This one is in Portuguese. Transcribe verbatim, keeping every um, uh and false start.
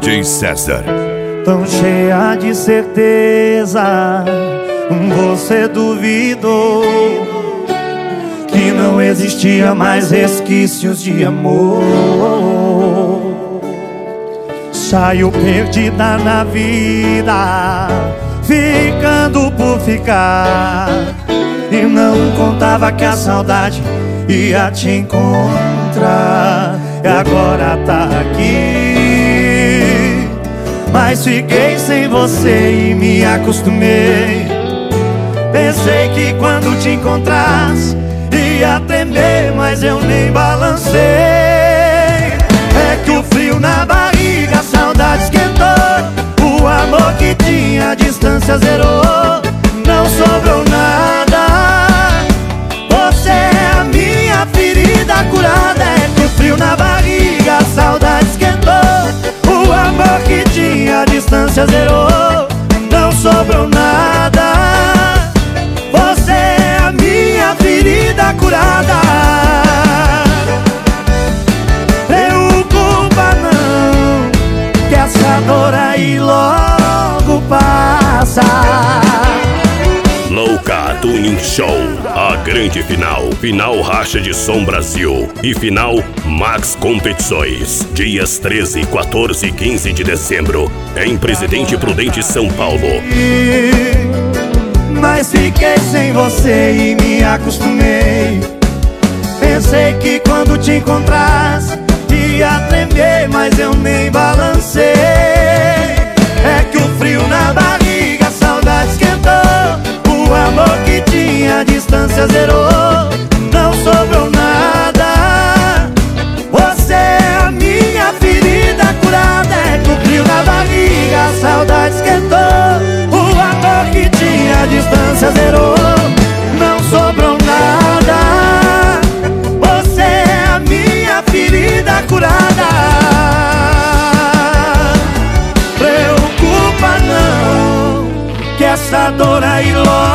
D J César. Tão cheia de certeza, você duvidou que não existia mais resquícios de amor. Saiu perdida na vida, ficando por ficar, e não contava que a saudade ia te encontrar. E agora tá aqui, mas fiquei sem você e me acostumei. Pensei que quando te encontrasse ia tremer, mas eu nem balancei. É que o frio na barriga, a saudade esquentou. O amor que tinha, a distância zerou. Não sobrou nada, você é a minha ferida curada. É que o frio na barriga, a saudade esquentou. O amor que tinha, a distância zerou. Não sobrou nada, você é a minha ferida curada. Preocupa não, que essa dor aí logo passa. Louca Tuning Show, a grande final, final Racha de Som Brasil e final Max Competições, dias treze, quatorze e quinze de dezembro, em Presidente Prudente, São Paulo. Mas fiquei sem você e me acostumei. Pensei que quando te encontrasse ia tremer, mas eu nem balancei. É que o frio na barriga, a saudade esquentou. O amor que tinha, a distância zerou. Não sobrou nada, você é a minha ferida curada. É que o frio na barriga, a saudade esquentou. O amor que tinha, a distância zerou. Não sobrou nada, você é a minha ferida curada. Preocupa não, que essa dor aí logo